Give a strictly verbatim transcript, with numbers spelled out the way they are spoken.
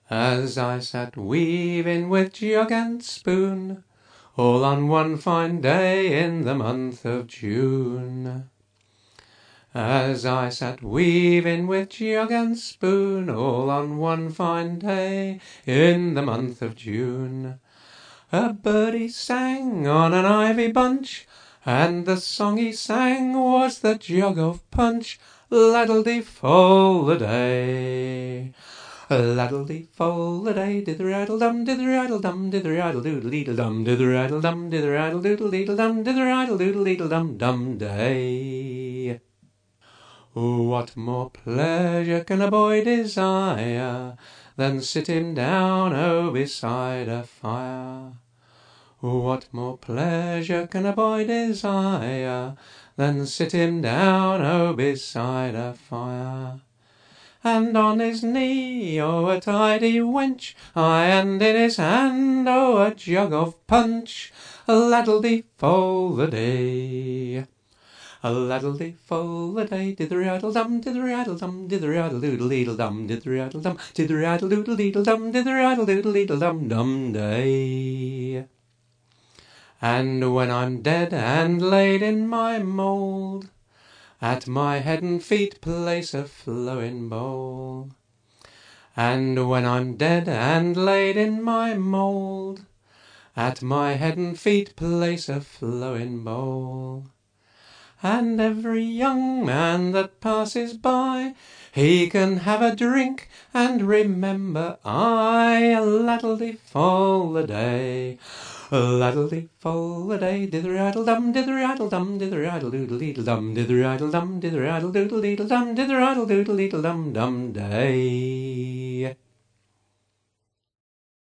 As I sat weaving with jug and spoon, all on one fine day in the month of June. As I sat weaving with jug and spoon, all on one fine day in the month of June, a birdie sang on an ivy bunch, and the song he sang was the jug of punch. Laddle-dee-fall-a-day, laddle-dee-fall-a-day, did-the-raddle-dum, did-the-raddle-dum, did-the-raddle-doodle-leedle-dum, did-the-raddle-dum, did-the-raddle-doodle-leedle-dum, did-the-raddle-doodle-leedle-dum, dum-day. What more pleasure can a boy desire than sit him down, oh, beside a fire? What more pleasure can a boy desire than sit him down, oh, beside a fire? And on his knee, oh, a tidy wench, aye, and in his hand, oh, a jug of punch. Laddle-dee-fall-a-day, laddle-dee-fall-a-day, did-the-raddle-dum, did-the-raddle-dum, did-the-raddle-doodle-leedle-dum, did-the-raddle-dum, did-the-raddle-doodle-leedle-dum, did-the-raddle-doodle-leedle-dum, dum-day. And when I'm dead and laid in my mould, at my head and feet place a flowing bowl. And when I'm dead and laid in my mould, at my head and feet place a flowing bowl. And every young man that passes by, he can have a drink and remember I. Laddle-dee-fall-a-day, laddle-dee-fall-a-day, did-the-raddle-dum, did-the-raddle-dum, did-the-raddle-doodle-leedle-dum, did-the-raddle-dum, did-the-raddle-doodle-leedle-dum, did-the-raddle-doodle-leedle-dum, dum-day.